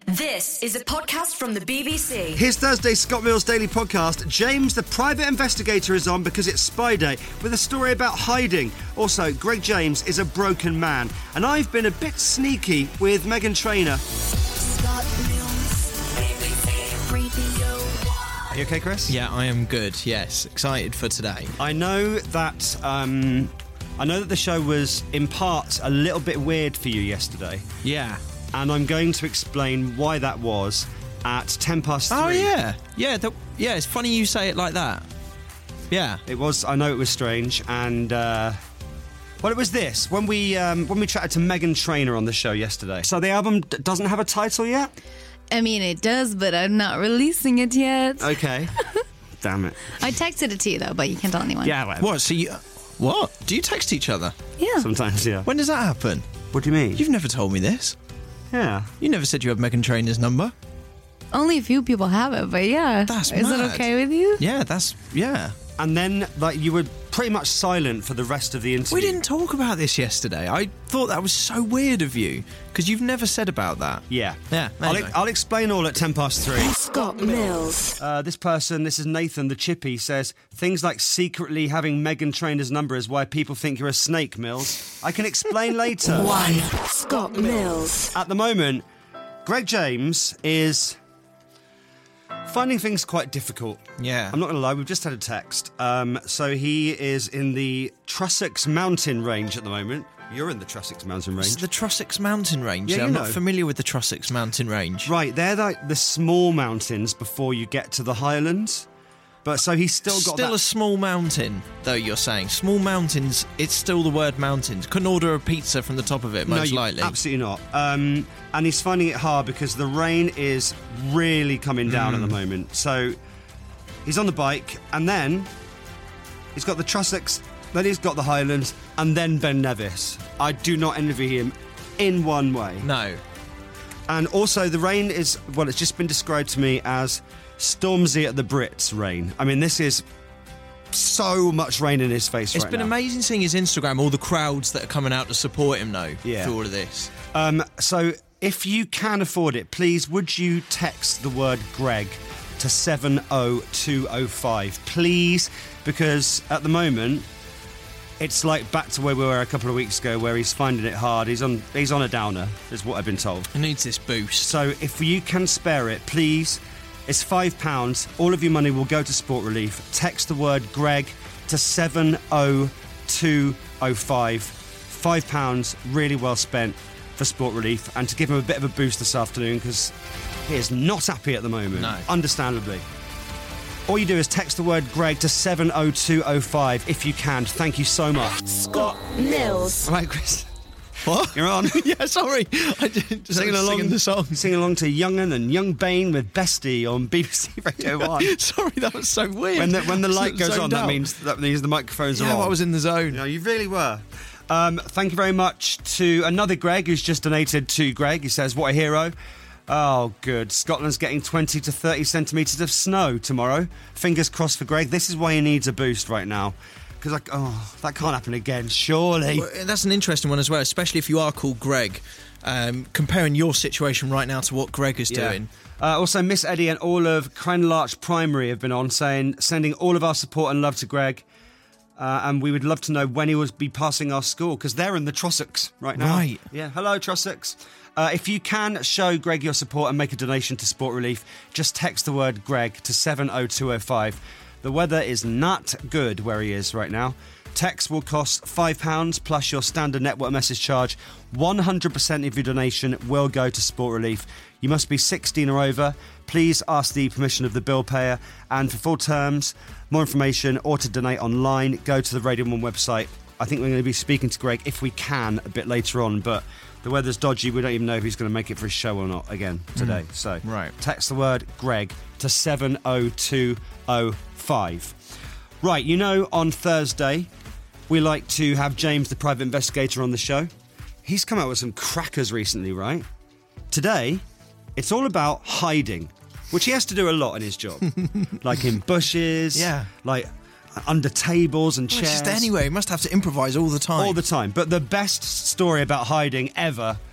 This is a podcast from the BBC. Here's Thursday's Scott Mills Daily Podcast. James, the private investigator, is on because it's Spy Day with a story about hiding. Also, Greg James is a broken man. And I've been a bit sneaky with Meghan Trainor. Scott Mills, BBC Radio. Are you okay, Chris? Yeah, I am good, yes. Excited for today. I know that the show was, in part, a little bit weird for you yesterday. Yeah. And I'm going to explain why that was at 3:10. Oh, yeah. Yeah, it's funny you say it like that. Yeah. It was. I know it was strange. And, it was this. When we chatted to Meghan Trainor on the show yesterday. So the album doesn't have a title yet? I mean, it does, but I'm not releasing it yet. Okay. Damn it. I texted it to you, though, but you can't tell anyone. Yeah, well, What, so you... What? Do you text each other? Yeah. sometimes, yeah. When does that happen? What do you mean? You've never told me this. Yeah. You never said you had Meghan Trainor's number. Only a few people have it, but yeah. That's Is mad. it okay with you? Yeah, yeah. And then, you were pretty much silent for the rest of the interview. We didn't talk about this yesterday. I thought that was so weird of you, because you've never said about that. Yeah. Yeah, anyway. I'll explain all at 3:10. Scott Mills. This is Nathan the Chippy, says, things like secretly having Meghan Trainor's number is why people think you're a snake, Mills. I can explain later. 1. Scott Mills. At the moment, Greg James is finding things quite difficult. Yeah. I'm not going to lie, we've just had a text. So he is in the Trossachs mountain range at the moment. You're in the Trossachs mountain range. It's the Trossachs mountain range. Yeah, I'm you not know. familiar with the Trossachs mountain range. Right, they're like the small mountains before you get to the Highlands. But so he's still got Still that... a small mountain, though, you're saying. Small mountains, it's still the word mountains. Couldn't order a pizza from the top of it, most likely. Absolutely not. And he's finding it hard because the rain is really coming down at the moment. So he's on the bike, and then he's got the Trossachs, then he's got the Highlands, and then Ben Nevis. I do not envy him in one way. No. And also the rain is, it's just been described to me as Stormzy at the Brits rain. I mean, this is so much rain in his face It's right been now. amazing seeing his Instagram, all the crowds that are coming out to support him, though, Yeah. for all of this. So if you can afford it, please, would you text the word Greg to 70205, please? Because at the moment, it's like back to where we were a couple of weeks ago, where he's finding it hard. He's on a downer, is what I've been told. He needs this boost. So if you can spare it, please, it's £5. All of your money will go to Sport Relief. Text the word Greg to 70205. £5, really well spent for Sport Relief, and to give him a bit of a boost this afternoon because he is not happy at the moment, No. understandably. All you do is text the word Greg to 70205 if you can. Thank you so much. Scott Mills. All right, Chris, What? you're on. Yeah, sorry. I didn't Singing along the song. Singing along to Young'un and Young Bane with Bestie on BBC Radio 1. Sorry, that was so weird. When the light goes on, Zoned that out. means the microphones are Yeah, on. I was in the zone. No, you really were. Thank you very much to another Greg who's just donated to Greg. He says, what a hero. Oh, good. Scotland's getting 20 to 30 centimetres of snow tomorrow. Fingers crossed for Greg. This is why he needs a boost right now. Because, that can't happen again, surely. Well, that's an interesting one as well, especially if you are called Greg. Comparing your situation right now to what Greg is doing. Also, Miss Eddie and all of Cranlarch Primary have been on sending all of our support and love to Greg. And we would love to know when he will be passing our school, because they're in the Trossachs right now. Right. Yeah. Hello, Trossachs. If you can show Greg your support and make a donation to Sport Relief, just text the word Greg to 70205. The weather is not good where he is right now. Text will cost £5 plus your standard network message charge. 100% of your donation will go to Sport Relief. You must be 16 or over. Please ask the permission of the bill payer. And for full terms, more information, or to donate online, go to the Radio 1 website. I think we're going to be speaking to Greg, if we can, a bit later on, but the weather's dodgy. We don't even know if he's going to make it for his show or not again today. So right. Text the word Greg to 70205. Right, on Thursday, we like to have James, the private investigator, on the show. He's come out with some crackers recently, right? Today, it's all about hiding, which he has to do a lot in his job. Like in bushes, Yeah. like under tables and chairs. Just anyway, he must have to improvise all the time. All the time. But the best story about hiding ever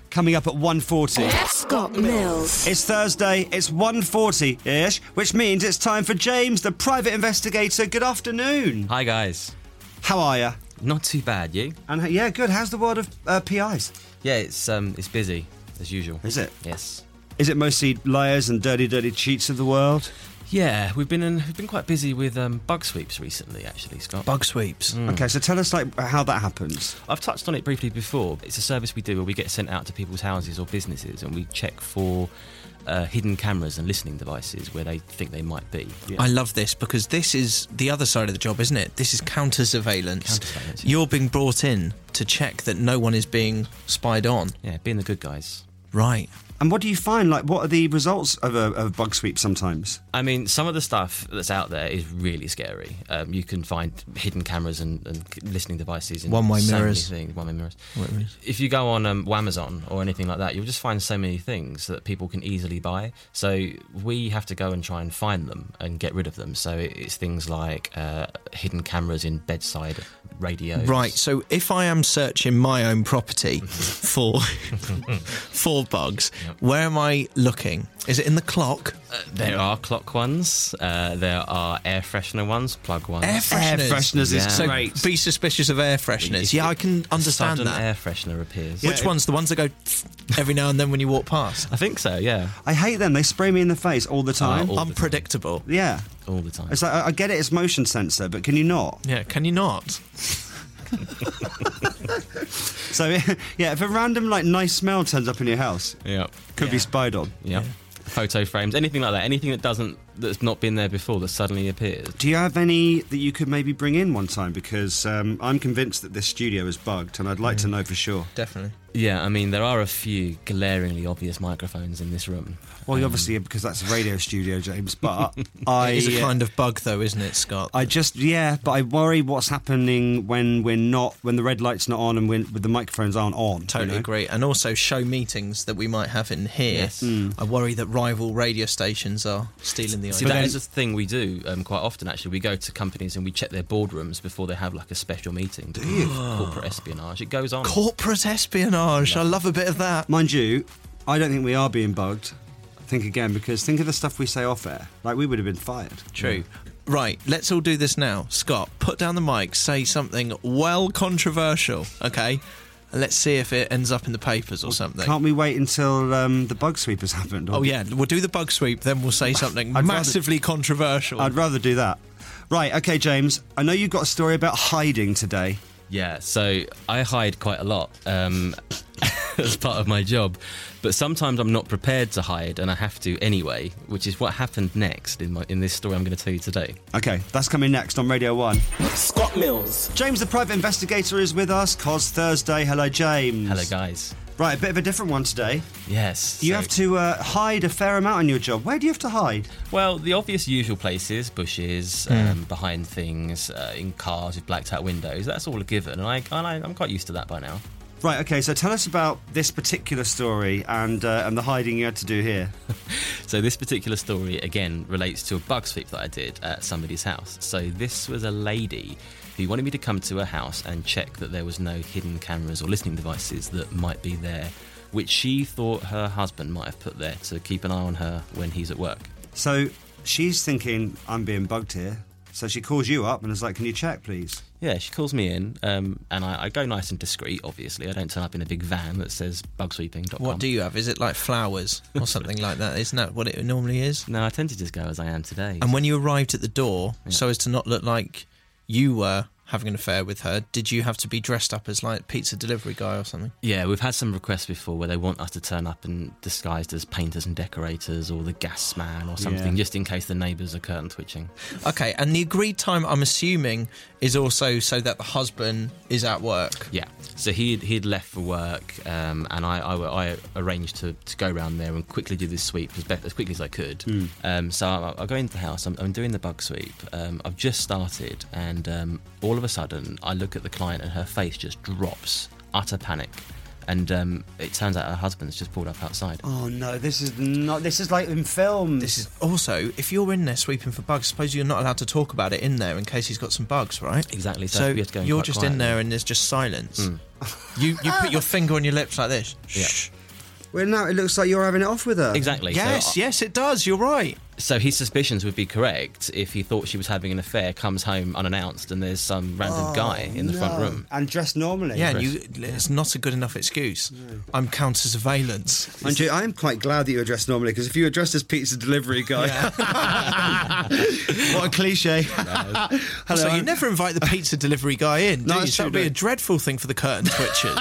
coming up at 1:40. Scott Mills. It's Thursday, it's 1:40-ish, which means it's time for James, the private investigator. Good afternoon. Hi guys. How are you? Not too bad, you? And yeah, good. How's the world of PIs? Yeah, it's busy as usual. Is it? Yes. Is it mostly liars and dirty cheats of the world? Yeah, we've been quite busy with bug sweeps recently, actually, Scott. Bug sweeps. Okay, so tell us how that happens. I've touched on it briefly before. It's a service we do where we get sent out to people's houses or businesses and we check for hidden cameras and listening devices where they think they might be. Yeah. I love this because this is the other side of the job, isn't it? This is counter-surveillance. Counter-surveillance, yeah. You're being brought in to check that no one is being spied on. Yeah, being the good guys. Right. And what do you find? Like, what are the results of a bug sweep sometimes? I mean, some of the stuff that's out there is really scary. You can find hidden cameras and listening devices in One-way so mirrors. many things. One-way mirrors. What it is. If you go on Amazon or anything like that, you'll just find so many things that people can easily buy. So we have to go and try and find them and get rid of them. So it's things like hidden cameras in bedside radios. Right, so if I am searching my own property for bugs, where am I looking? Is it in the clock? There are clock ones. There are air freshener ones, plug ones. Air fresheners Yeah. is so great. be suspicious of air fresheners. Yeah, I can understand Sudden that. air freshener appears. Which ones? The ones that go every now and then when you walk past? I think so, yeah. I hate them. They spray me in the face all the time. all- Unpredictable. Yeah. All the time. It's like, I get it, it's motion sensor, but can you not? Yeah, can you not? So, yeah, if a random, nice smell turns up in your house, Yeah. could be spied on. Yeah. Photo frames, anything like that. Anything that's not been there before that suddenly appears. Do you have any that you could maybe bring in one time? Because I'm convinced that this studio is bugged, and I'd like to know for sure. Definitely. Yeah, I mean, there are a few glaringly obvious microphones in this room. Well, obviously, because that's a radio studio, James, but I... It is a kind of bug, though, isn't it, Scott? but I worry what's happening when the red light's not on and when the microphones aren't on. Totally agree. And also show meetings that we might have in here. Yes. I worry that rival radio stations are stealing the See, idea. that is a thing we do quite often, actually. We go to companies and we check their boardrooms before they have, a special meeting. Do you? Corporate espionage. It goes on. Corporate espionage. I love a bit of that. Mind you, I don't think we are being bugged. Think again, because think of the stuff we say off air. We would have been fired. True. Right, let's all do this now. Scott, put down the mic, say something well controversial, okay? And let's see if it ends up in the papers or something. Can't we wait until the bug sweep has happened? Oh, yeah, we'll do the bug sweep, then we'll say something I'd massively controversial. I'd rather do that. Right, okay, James, I know you've got a story about hiding today. Yeah, so I hide quite a lot as part of my job, but sometimes I'm not prepared to hide and I have to anyway, which is what happened next in this story I'm going to tell you today. Okay, that's coming next on Radio 1. Scott Mills. James, the private investigator, is with us. Cos Thursday. Hello, James. Hello, guys. Right, a bit of a different one today. Yes. You so- have to hide a fair amount on your job. Where do you have to hide? Well, the obvious usual places, bushes, behind things, in cars with blacked out windows, that's all a given, and I'm quite used to that by now. Right, okay, so tell us about this particular story and the hiding you had to do here. So this particular story, again, relates to a bug sweep that I did at somebody's house. So this was a lady who wanted me to come to her house and check that there was no hidden cameras or listening devices that might be there, which she thought her husband might have put there to keep an eye on her when he's at work. So she's thinking, I'm being bugged here. So she calls you up and is like, can you check, please? Yeah, she calls me in, and I go nice and discreet, obviously. I don't turn up in a big van that says bugsweeping.com. What do you have? Is it like flowers or something like that? Isn't that what it normally is? No, I tend to just go as I am today. And when you arrived at the door, so as to not look like you were having an affair with her, did you have to be dressed up as pizza delivery guy or something? Yeah, we've had some requests before where they want us to turn up and disguised as painters and decorators or the gas man or something, just in case the neighbours are curtain twitching. Okay, and the agreed time, I'm assuming, is also so that the husband is at work. Yeah, so he'd left for work, and I arranged to go around there and quickly do this sweep as quickly as I could. So I go into the house, I'm doing the bug sweep. I've just started, and all of a sudden I look at the client and her face just drops, utter panic. And it turns out her husband's just pulled up outside. Oh no, this is like in films. This is also, if you're in there sweeping for bugs, suppose you're not allowed to talk about it in there in case he's got some bugs, right? Exactly. So we have to go in you're quite just quietly. in there and there's just silence. You put your finger on your lips like this. Yeah. Shh. Well, now it looks like you're having it off with her. Exactly. Yes, it does. You're right. So his suspicions would be correct if he thought she was having an affair, comes home unannounced, and there's some random guy in the front room. And dressed normally. Yeah, and it's not a good enough excuse. No. I'm counter surveillance. Andrew, I am quite glad that you're dressed normally, because if you were dressed as pizza delivery guy, what a cliche. Hello. So you never invite the pizza delivery guy in, do you? That would be a dreadful thing for the curtain twitchers.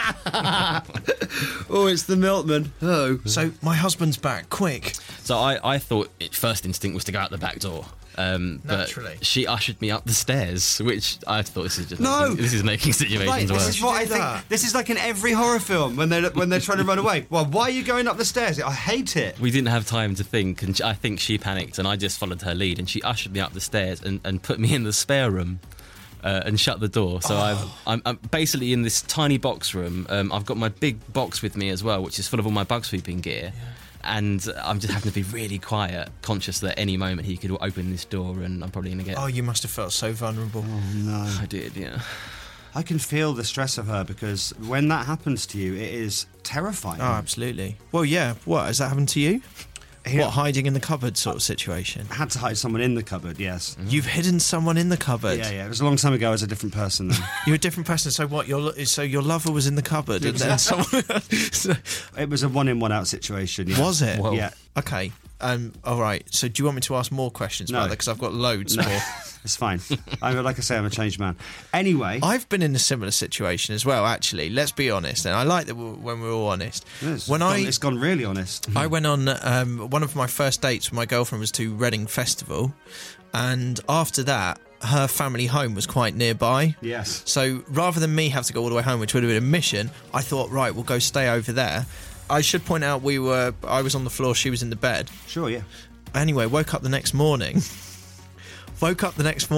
Oh, it's the milkman. Oh. So my husband's back, quick. So I thought first instinct was to go out the back door. Naturally. But she ushered me up the stairs, which I thought this is just making situations right, worse. This is what I think. This is like in every horror film when they're trying to run away. Well, why are you going up the stairs? I hate it. We didn't have time to think, and I think she panicked, and I just followed her lead, and she ushered me up the stairs and put me in the spare room. And shut the door. So I'm basically in this tiny box room. I've got my big box with me as well, which is full of all my bug sweeping gear. Yeah. And I'm just having to be really quiet, conscious that any moment he could open this door and I'm probably going to get... Oh, you must have felt so vulnerable. Oh, no. I did, yeah. I can feel the stress of her, because when that happens to you, it is terrifying. Oh, absolutely. Well, yeah. What, has that happened to you? Yeah. What, hiding in the cupboard sort of situation? I had to hide someone in the cupboard, yes. You've hidden someone in the cupboard? Yeah. It was a long time ago. I was a different person then. You're a different person. So what? So your lover was in the cupboard, and then someone. It was a one-in, one-out situation. Yeah. Was it? Whoa. Yeah. Okay. All right. So do you want me to ask more questions about that? Because I've got loads more. It's fine. Like I say, I'm a changed man. Anyway, I've been in a similar situation as well. Actually, let's be honest. And I like that when we're all honest. It's gone really honest. I went on one of my first dates with my girlfriend was to Reading Festival, and after that, her family home was quite nearby. Yes. So rather than me have to go all the way home, which would have been a mission, I thought, right, we'll go stay over there. I should point out I was on the floor, she was in the bed. Sure, yeah. Anyway, woke up the next morning. Woke up the next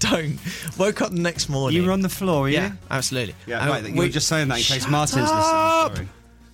morning. You were on the floor, were you? Yeah, absolutely. Yeah, right, you were just saying that in case Martin's listening.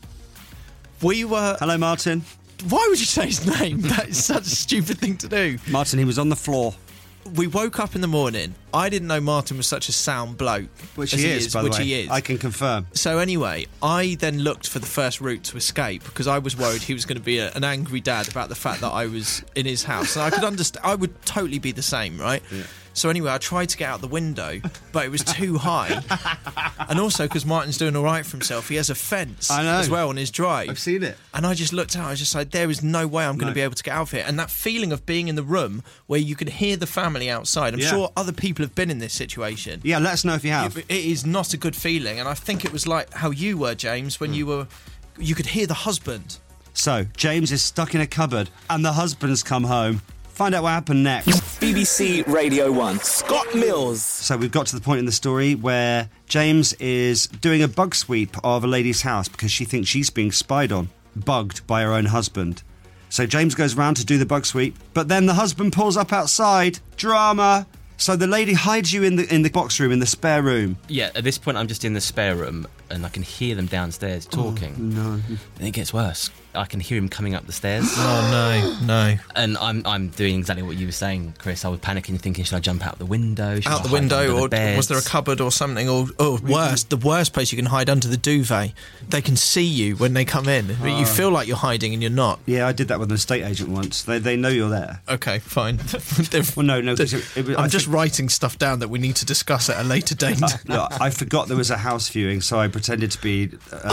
Sorry. Hello, Martin. Why would you say his name? That is such a stupid thing to do. Martin, he was on the floor. We woke up in the morning. I didn't know Martin was such a sound bloke. Which he is, by the way. He is. I can confirm. So anyway, I then looked for the first route to escape, because I was worried he was going to be an angry dad about the fact that I was in his house. And I could understand. I would totally be the same, right? Yeah. So anyway, I tried to get out the window, but it was too high. And also, because Martin's doing all right for himself, he has a fence as well on his drive. I've seen it. And I just looked out, I was just like, there is no way I'm going to be able to get out of here. And that feeling of being in the room where you could hear the family outside. I'm sure other people have been in this situation. Yeah, let us know if you have. It is not a good feeling. And I think it was like how you were, James, when you could hear the husband. So, James is stuck in a cupboard and the husband's come home. Find out what happened next. BBC Radio 1. Scott Mills. So we've got to the point in the story where James is doing a bug sweep of a lady's house because she thinks she's being spied on, bugged by her own husband. So James goes round to do the bug sweep, but then the husband pulls up outside. Drama. So the lady hides you in the box room, in the spare room. Yeah, at this point I'm just in the spare room and I can hear them downstairs talking. Oh, no. And it gets worse. I can hear him coming up the stairs. Oh, no. And I'm doing exactly what you were saying, Chris. I was panicking, thinking, should I jump out the window? Out the window, or was there a cupboard or something? Or worse, the worst place, you can hide under the duvet. They can see you when they come in. You feel like you're hiding and you're not. Yeah, I did that with an estate agent once. They know you're there. Okay, fine. Well, no. I'm just writing stuff down that we need to discuss at a later date. I forgot there was a house viewing, so I pretended to be...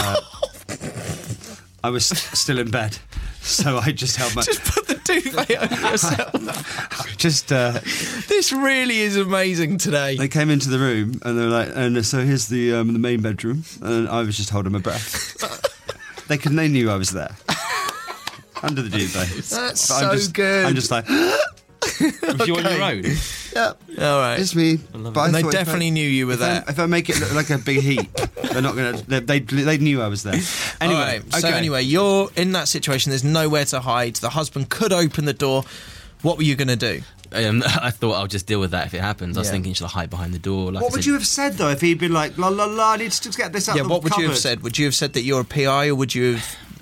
I was still in bed, so I just held my... Just put the duvet over yourself. This really is amazing today. They came into the room, and they were like, and so here's the main bedroom, and I was just holding my breath. They knew I was there. Under the duvet. That's good. I'm just like... Was you on your own? Yeah. All right. It's me. And they definitely knew you were there. If I make it look like a big heap, they're not going to... They knew I was there. Anyway. Right, okay. So anyway, you're in that situation. There's nowhere to hide. The husband could open the door. What were you going to do? I thought I'll just deal with that if it happens. I was thinking, should I hide behind the door? What would you have said, though, if he'd been like, la, la, la, I need to get this out of the what would cupboard? You have said? Would you have said that you're a PI, or would you have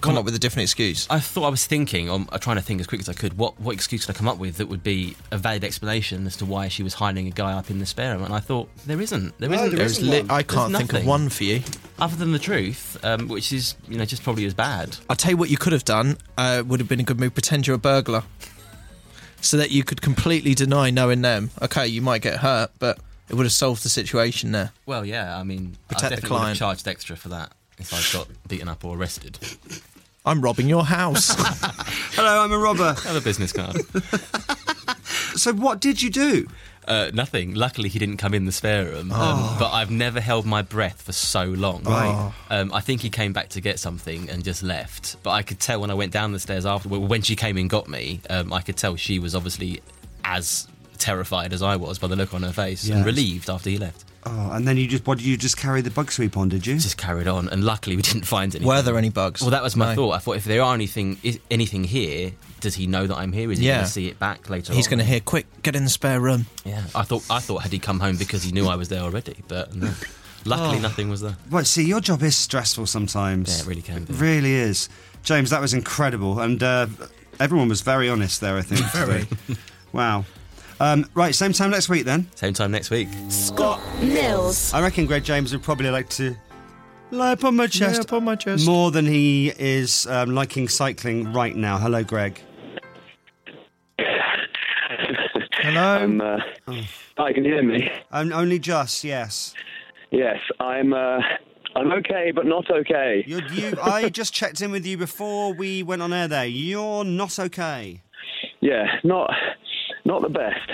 come up with a different excuse? I thought I was thinking, I'm trying to think as quick as I could, what excuse could I come up with that would be a valid explanation as to why she was hiding a guy up in the spare room? And I thought, there isn't. I can't think of one for you. Other than the truth, which is, just probably as bad. I'll tell you what you could have done, would have been a good move, pretend you're a burglar. So that you could completely deny knowing them. Okay, you might get hurt, but it would have solved the situation there. Well, yeah, I mean, Protect I the definitely would client. have charged extra for that if I got beaten up or arrested. I'm robbing your house. Hello, I'm a robber. Have a business card. So what did you do? Nothing. Luckily, he didn't come in the spare room. But I've never held my breath for so long. Right. I think he came back to get something and just left. But I could tell when I went down the stairs after, when she came and got me, I could tell she was obviously as terrified as I was by the look on her face, and relieved after he left. Oh, and then you just carry the bug sweep on, did you? Just carried on, and luckily we didn't find anything. Were there any bugs? Well, that was my thought. I thought if there are anything here, does he know that I'm here? Is he going to see it back later on? He's going to hear, quick, get in the spare room. Yeah, I thought had he come home because he knew I was there already, but no. Luckily nothing was there. Well, see, your job is stressful sometimes. Yeah, it really can be. It really is. James, that was incredible, and everyone was very honest there, I think. Very. Wow. Right, same time next week then. Same time next week. Scott Mills. I reckon Greg James would probably like to lie upon my chest. Yeah, upon my chest. More than he is liking cycling right now. Hello, Greg. Hello? Hi, can you hear me? Only just, yes. Yes, I'm okay, but not okay. I just checked in with you before we went on air there. You're not okay. Yeah, not the best.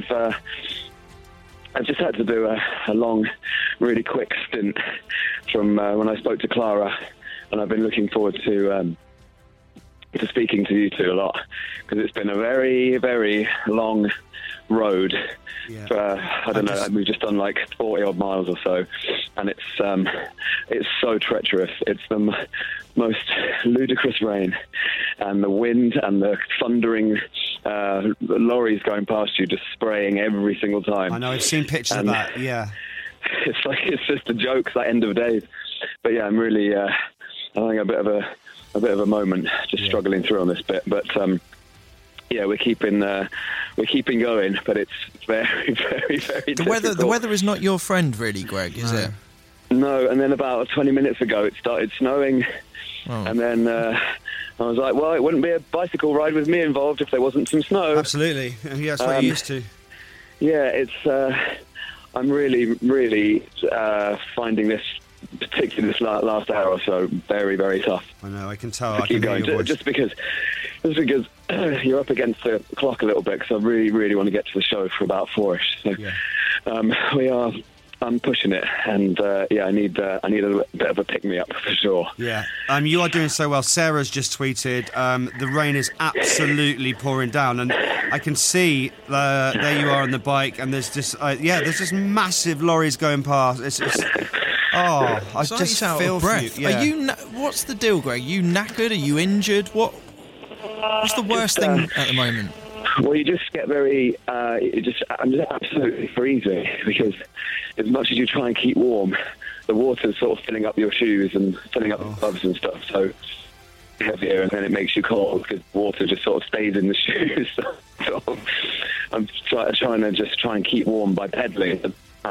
I've just had to do a long, really quick stint from when I spoke to Clara, and I've been looking forward to speaking to you two a lot, because it's been a very, very long road. Yeah. I don't know, we've just done like 40 odd miles or so, and it's so treacherous. It's the most ludicrous rain, and the wind and the thundering lorries going past you, just spraying every single time. I know, I've seen pictures of that. Yeah, it's just a joke, that end of days. But yeah, I'm really having a bit of a moment, just struggling through on this bit. But yeah, we're keeping going, but it's very, very, very difficult. The weather is not your friend, really, Greg, is it? No, and then about 20 minutes ago it started snowing, and then I was like, well, it wouldn't be a bicycle ride with me involved if there wasn't some snow. Absolutely. Yeah, that's what you're used to. Yeah, it's. I'm really, really finding this, particularly this last hour or so, very, very tough. I know, I can tell. I can hear your voice. Just because you're up against the clock a little bit, because I really, really want to get to the show for about 4ish. So I'm pushing it, and I need a bit of a pick-me-up for sure. Yeah, you are doing so well. Sarah's just tweeted, the rain is absolutely pouring down, and I can see there you are on the bike, and there's just massive lorries going past. I just feel for you. Yeah. Are you? What's the deal, Greg? Are you knackered? Are you injured? What's the worst thing at the moment? Well, you just get very. I'm just absolutely freezing, because as much as you try and keep warm, the water's sort of filling up your shoes and filling up the gloves and stuff. So heavier, and then it makes you cold because water just sort of stays in the shoes. So I'm trying to keep warm by pedaling.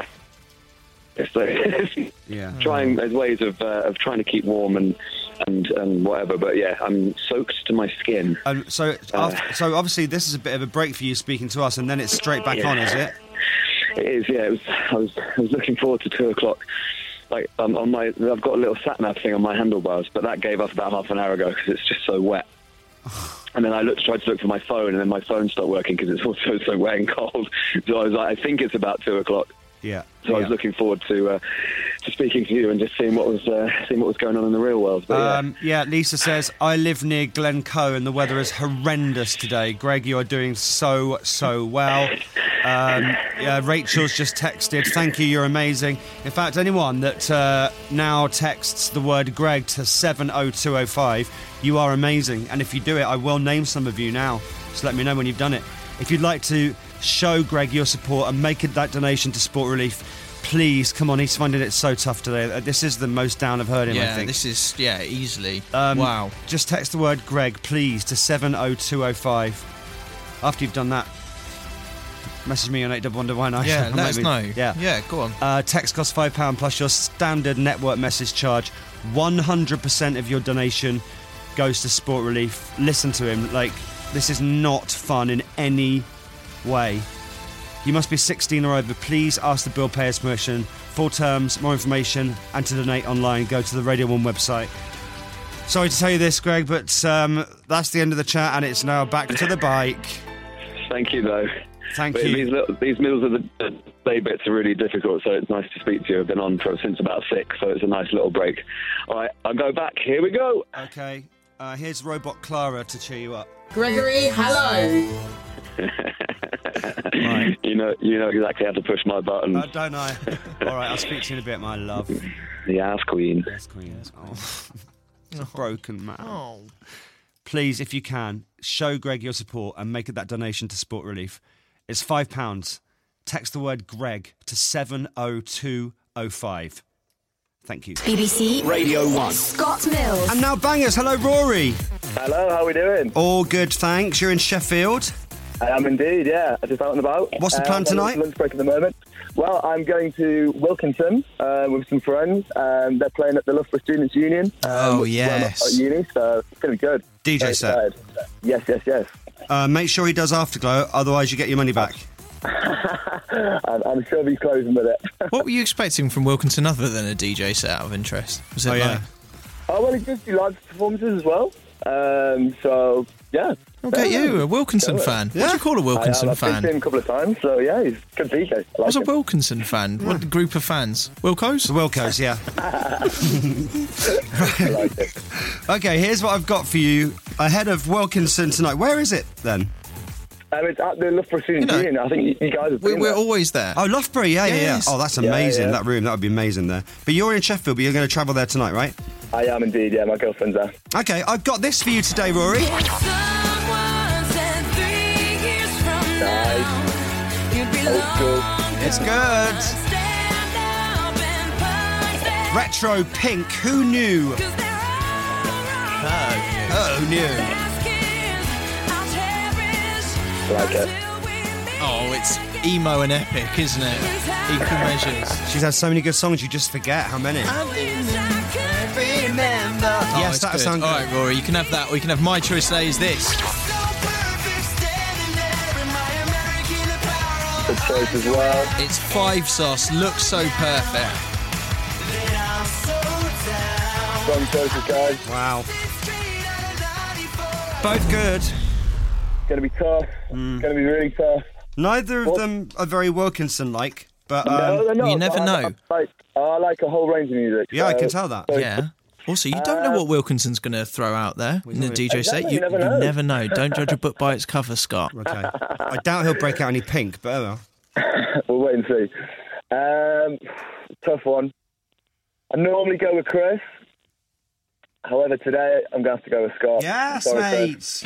There's ways of trying to keep warm and whatever, but yeah, I'm soaked to my skin. So obviously this is a bit of a break for you speaking to us, and then it's straight back on, is it? It is, yeah. I was looking forward to 2 o'clock. Like I've got a little sat-nav thing on my handlebars, but that gave up about half an hour ago because it's just so wet. And then I tried to look for my phone, and then my phone stopped working because it's also so wet and cold. So I was like, I think it's about 2 o'clock. Yeah. So I was looking forward to speaking to you and just seeing what was going on in the real world. But, Lisa says, I live near Glencoe and the weather is horrendous today. Greg, you are doing so well. Rachel's just texted, thank you, you're amazing. In fact, anyone that now texts the word Greg to 70205, you are amazing. And if you do it, I will name some of you now. So let me know when you've done it. If you'd like to show Greg your support and make that donation to Sport Relief, please, come on, he's finding it so tough today. This is the most down I've heard him, I think. This is, easily. Wow. Just text the word Greg, please, to 70205. After you've done that, message me on 81119. Yeah, let us know. Yeah, go on. Text costs £5 plus your standard network message charge. 100% of your donation goes to Sport Relief. Listen to him. This is not fun in any way. You must be 16 or over. Please ask the bill payer's permission. Full terms, more information, and to donate online, go to the Radio 1 website. Sorry to tell you this, Greg, but that's the end of the chat, and it's now back to the bike. Thank you, though. Thank you. These middles of the day bits are really difficult, so it's nice to speak to you. I've been on since about 6, so it's a nice little break. All right, I'll go back. Here we go. Okay. Here's Robot Clara to cheer you up. Gregory, hello. Right. You know exactly how to push my buttons. Don't I? All right, I'll speak to you in a bit, my love. The ass queen. Yes, queen. Oh. It's a broken man. Oh. Please, if you can, show Greg your support and make that donation to Sport Relief. It's £5. Text the word Greg to 70205. Thank you. BBC Radio 1. Scott Mills. And now bangers. Hello, Rory. Hello, how are we doing? All good, thanks. You're in Sheffield. I am indeed, yeah. I'm just out and about. What's the plan tonight? Lunch break at the moment. Well, I'm going to Wilkinson with some friends. They're playing at the Loughborough Students' Union. Yes. At uni, so it's going to be good. DJ Very set. excited. Yes. Make sure he does Afterglow, otherwise you get your money back. I'm sure he's closing with it. What were you expecting from Wilkinson other than a DJ set out of interest? Was it Oh, well, he does do live performances as well. So, yeah. Okay, you, a Wilkinson fan. What do you call a Wilkinson I've been fan? to him a couple of times, so yeah, he's a good DJ. I like What's a him. Wilkinson fan? What group of fans? Wilcos? The Wilcos, yeah. I like it. Okay, here's what I've got for you ahead of Wilkinson tonight. Where is it then? It's at the Loughborough Students' Union. I think you guys have been We're there. always there. Oh, Loughborough, yeah. Yes. Oh, that's amazing, yeah. that room. That would be amazing there. But you're in Sheffield, but you're going to travel there tonight, right? I am indeed, yeah. My girlfriend's there. Okay, I've got this for you today, Rory. Nice. Old school. It's good. Retro Pink, who knew? Oh, knew. Like it. Oh, it's emo and epic, isn't it? Equal measures. She's had so many good songs, you just forget how many. Yes, that sounds good. All right, Rory, you can have that, or you can have my choice today is this. Good choice as well. It's 5 sauce, looks so perfect. Strong choices, guys. Wow. Both good. It's going to be tough. It's going to be really tough. Neither of them are very Wilkinson-like, but... No, they're not, you never but know. I like a whole range of music. Yeah, I so- can tell that. Yeah. Also, you don't know what Wilkinson's going to throw out there in the DJ set. Exactly, You you never know. never know. Don't judge a book by its cover, Scott. Okay. I doubt he'll break out any pink, but oh well. We'll wait and see. Tough one. I normally go with Chris. However, today I'm going to have to go with Scott. Yes, Sorry, Chris. mates.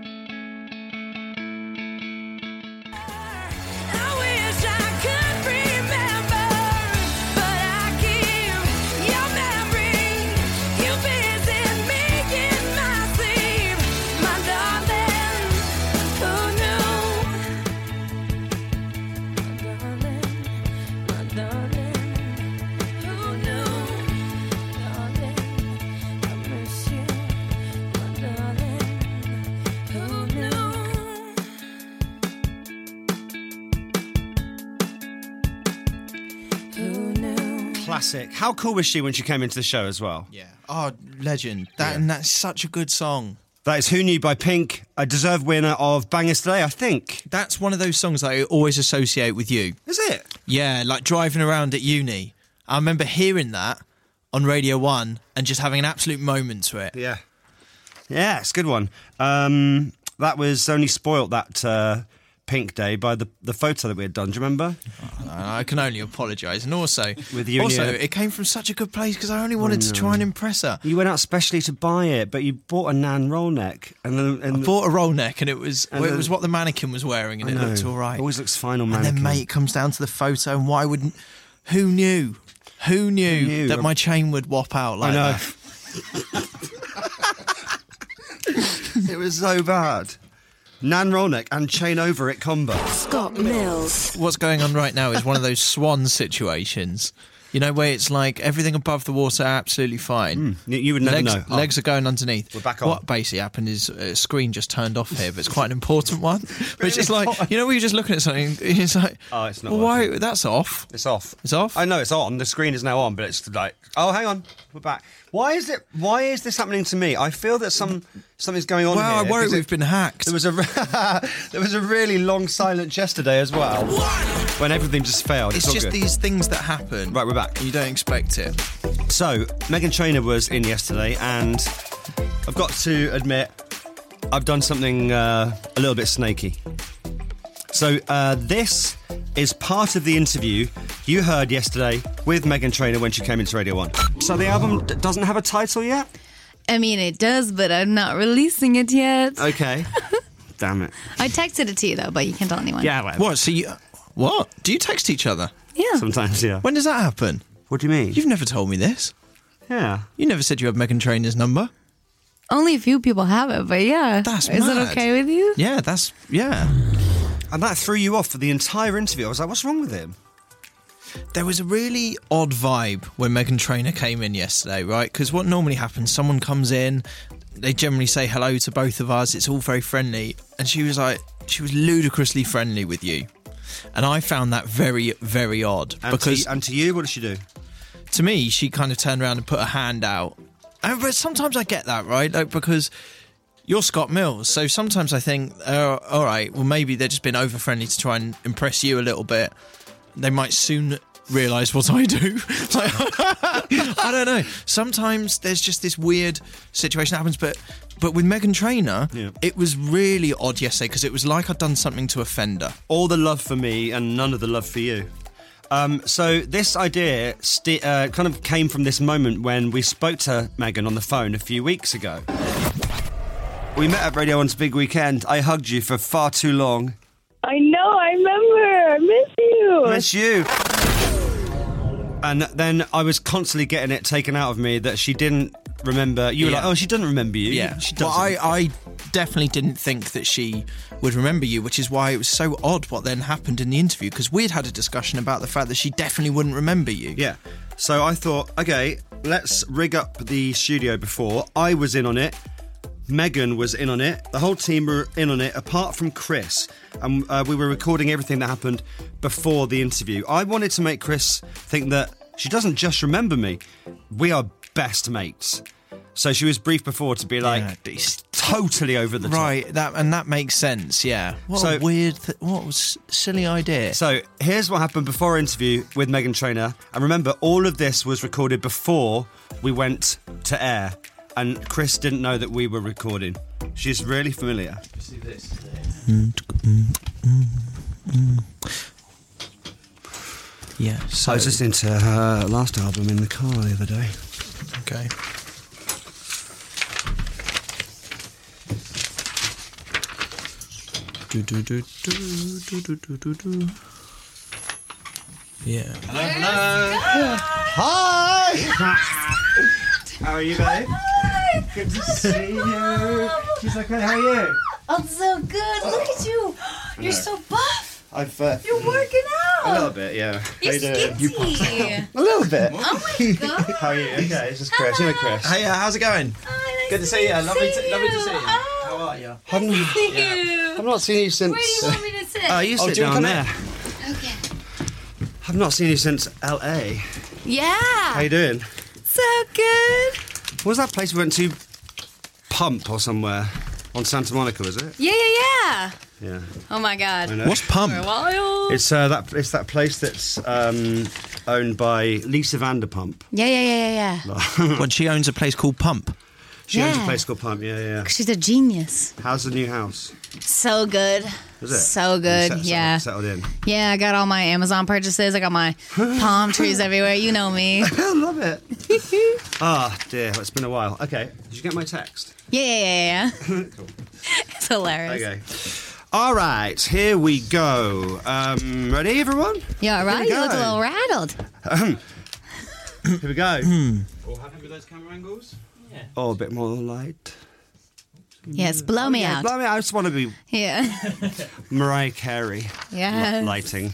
Classic. How cool was she when she came into the show as well? Yeah. Oh, legend. And that's such a good song. That is Who Knew by Pink, a deserved winner of Bangers Today, I think. That's one of those songs that I always associate with you. Is it? Yeah, like driving around at uni. I remember hearing that on Radio 1 and just having an absolute moment to it. Yeah. Yeah, it's a good one. That was only spoilt that Pink Day by the photo that we had done. Do you remember? I can only apologise. And also, With you and also your- it came from such a good place because I only wanted to try and impress her. You went out specially to buy it, but you bought a Nan roll neck. And I bought a roll neck and it was what the mannequin was wearing and it looked all right. Always looks fine on And mannequin. then, mate, it comes down to the photo and why wouldn't... Who knew? Who knew that my chain would whop out like that? It was so bad. Nan Rolnick and chain over it combo. Scott Mills. What's going on right now is one of those swan situations. You know, where it's like everything above the water absolutely fine. You would never know. Legs are going underneath. We're back on. What basically happened is a screen just turned off here, but it's quite an important one. Which is like, you know, when you're just looking at something, it's like, Oh, it's not well, working. why? That's off. It's off. It's off? I know it's on. The screen is now on, but it's like, oh, hang on, we're back. Why is this happening to me? I feel that something's going on Well, here. I worry 'cause we've been hacked. There was a really long silence yesterday as well, when everything just failed. It's all just good. these things that happen. Right, we're back. You don't expect it. So, Meghan Trainor was in yesterday, and I've got to admit, I've done something a little bit snaky. So, this is part of the interview you heard yesterday with Meghan Trainor when she came into Radio 1. So, the album doesn't have a title yet? I mean, it does, but I'm not releasing it yet. Okay. Damn it. I texted it to you, though, but you can't tell anyone. Yeah, well, What? So you... What? Do you text each other? Yeah. sometimes, yeah. When does that happen? What do you mean? You've never told me this. Yeah. You never said you had Meghan Trainor's number. Only a few people have it, but yeah. That's Is mad. it okay with you? Yeah, that's... Yeah. And that threw you off for the entire interview. I was like, what's wrong with him? There was a really odd vibe when Meghan Trainor came in yesterday, right? Because what normally happens, someone comes in, they generally say hello to both of us, it's all very friendly, and she was ludicrously friendly with you. And I found that very, very odd. And because to you, what did she do? to me, she kind of turned around and put her hand out. But sometimes I get that, right? Like, because you're Scott Mills, so sometimes I think, all right, well, maybe they're just being over-friendly to try and impress you a little bit. They might soon realise what I do. Like, I don't know. Sometimes there's just this weird situation that happens, but with Meghan Trainor, it was really odd yesterday because it was like I'd done something to offend her. All the love for me and none of the love for you. So this idea kind of came from this moment when we spoke to Meghan on the phone a few weeks ago. We met at Radio 1's Big Weekend. I hugged you for far too long. I know, I remember. I miss you. Miss you. And then I was constantly getting it taken out of me that she didn't remember. You were like, oh, she doesn't remember you. Yeah. She doesn't. Well, I definitely didn't think that she would remember you, which is why it was so odd what then happened in the interview, because we'd had a discussion about the fact that she definitely wouldn't remember you. Yeah. So I thought, okay, let's rig up the studio before. I was in on it. Meghan was in on it. The whole team were in on it, apart from Chris. And we were recording everything that happened before the interview. I wanted to make Chris think that she doesn't just remember me. We are best mates. So she was briefed before to be like, totally over the top. Right, that makes sense, yeah. What a weird, what was silly idea. So here's what happened before our interview with Meghan Trainor. And remember, all of this was recorded before we went to air. And Chris didn't know that we were recording. She's really familiar. See this? Yeah. So I was listening to her last album in the car the other day. Okay. Yeah. Hello. Hi. How are you, babe? Good to see you. She's okay. How are you? I'm so good. Look at you. You're so buff. I've. You're working out. A little bit, yeah. You're How you doing? skinny. A little bit. Oh my god. How are you? Okay, this is Chris. You know Chris. Hey, how's it going? Oh, Good to see you. Lovely to see you. Oh, How are you? Thank I've not seen you since. Where do you want me to sit? You sit do you down wanna there. Okay. I've not seen you since LA. Yeah. How you doing? So good. What was that place we went to? Pump or somewhere on Santa Monica, was it? Yeah. Yeah. Oh my god. I know. What's Pump? We're wild. It's that place that's owned by Lisa Vanderpump. Yeah. When she owns a place called Pump. She owns a Yeah. place called Pump. Yeah. She's a genius. How's the new house? So good. Is it? So good. You settled in. Yeah, I got all my Amazon purchases. I got my palm trees everywhere. You know me. I love it. Ah, dear. It's been a while. Okay. Did you get my text? Yeah. Cool. It's hilarious. Okay. All right, here we go. Ready, everyone? You all right? Here we You look a go. little rattled. Here we go. All happy with those camera angles? Yeah. Oh, a bit more light. Yes, blow me out. Blow me out. I just want to be Yeah. Mariah Carey Yes. lighting.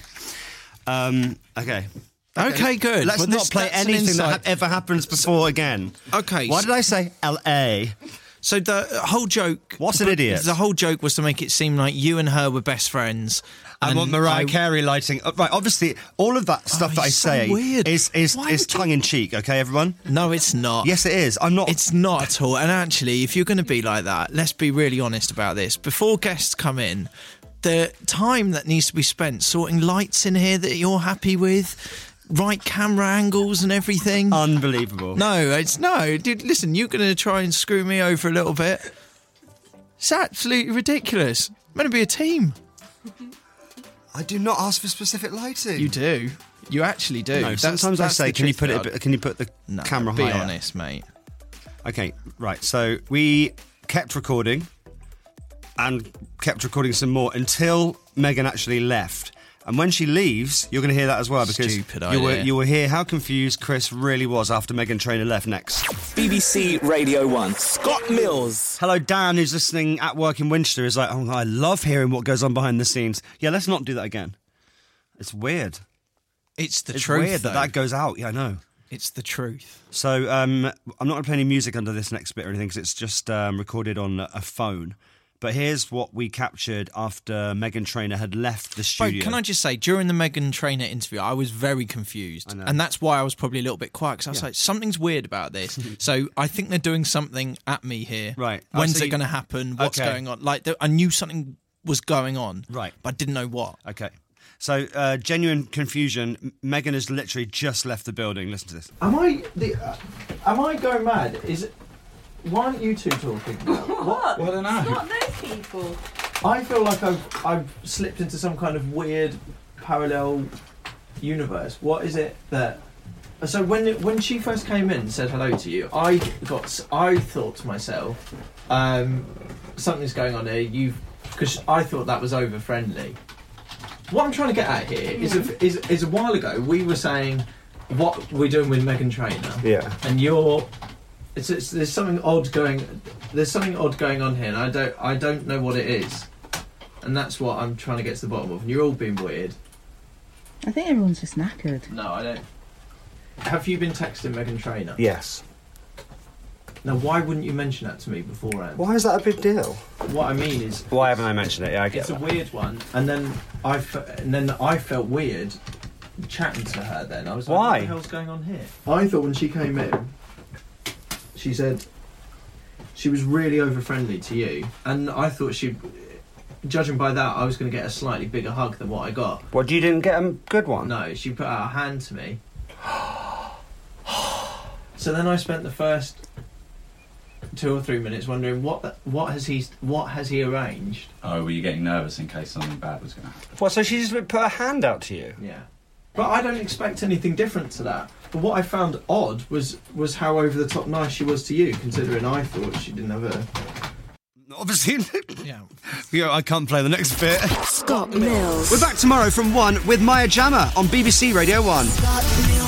Okay. Okay, good. Let's Well, not play that's an anything that insight. ever happens before again. Okay. Why did I say L.A.? So the whole joke... What's an idiot? The whole joke was to make it seem like you and her were best friends. I want Mariah Carey lighting. Right, obviously, all of that stuff that I it's so say weird. is Why would you- tongue-in-cheek, okay, everyone? No, it's not. Yes, it is. I'm not... It's not at all. And actually, if you're going to be like that, let's be really honest about this. Before guests come in, the time that needs to be spent sorting lights in here that you're happy with, right camera angles and everything. Unbelievable. No, dude, listen, you're going to try and screw me over a little bit. It's absolutely ridiculous. I'm going to be a team. I do not ask for specific lighting. You do. You actually do. No, sometimes I say, can you put the camera be higher? Be honest, mate. Okay, right. So we kept recording and kept recording some more until Megan actually left. And when she leaves, you're going to hear that as well because Stupid idea. you will hear how confused Chris really was after Megan Trainor left next. BBC Radio 1, Scott Mills. Hello, Dan, who's listening at work in Winchester, is like, oh, I love hearing what goes on behind the scenes. Yeah, let's not do that again. It's weird. It's It's truth, weird though. that goes out. Yeah, I know. It's the truth. So I'm not going to play any music under this next bit or anything because it's just recorded on a phone. But here's what we captured after Megan Trainor had left the studio. But can I just say, during the Megan Trainor interview, I was very confused. I know. And that's why I was probably a little bit quiet, because I was like, something's weird about this. So I think they're doing something at me here. Right. When's so it going to happen? What's Okay. going on? Like, I knew something was going on. Right. But I didn't know what. Okay. So, genuine confusion. Megan has literally just left the building. Listen to this. Am I going mad? Is it... Why aren't you two talking? What? I don't know. It's not those people. I feel like I've slipped into some kind of weird parallel universe. What is it that... So when she first came in and said hello to you, I thought to myself, something's going on here. Because I thought that was over friendly. What I'm trying to get at here is a while ago we were saying what we're doing with Megan Trainor. Yeah. And there's something odd going on here, and I don't know what it is, and that's what I'm trying to get to the bottom of. And you're all being weird. I think everyone's just knackered. No, I don't. Have you been texting Megan Trainor? Yes. Now, why wouldn't you mention that to me beforehand? Why is that a big deal? What I mean is, Why haven't I mentioned it? Yeah, I get it's that. a weird one, and then I felt weird chatting to her. Then I was like, Why? what the hell's going on here? I thought when she came in, she said she was really over-friendly to you. And I thought judging by that, I was going to get a slightly bigger hug than what I got. What, you didn't get a good one? No, she put out a hand to me. So then I spent the first 2 or 3 minutes wondering what has he arranged? Oh, were you getting nervous in case something bad was going to happen? Well, so she just put a hand out to you? Yeah. But I don't expect anything different to that. But what I found odd was how over the top nice she was to you, considering I thought she didn't have a... Obviously. Yeah. I can't play the next bit. Scott Mills. We're back tomorrow from 1 with Maya Jama on BBC Radio 1. Scott Mills.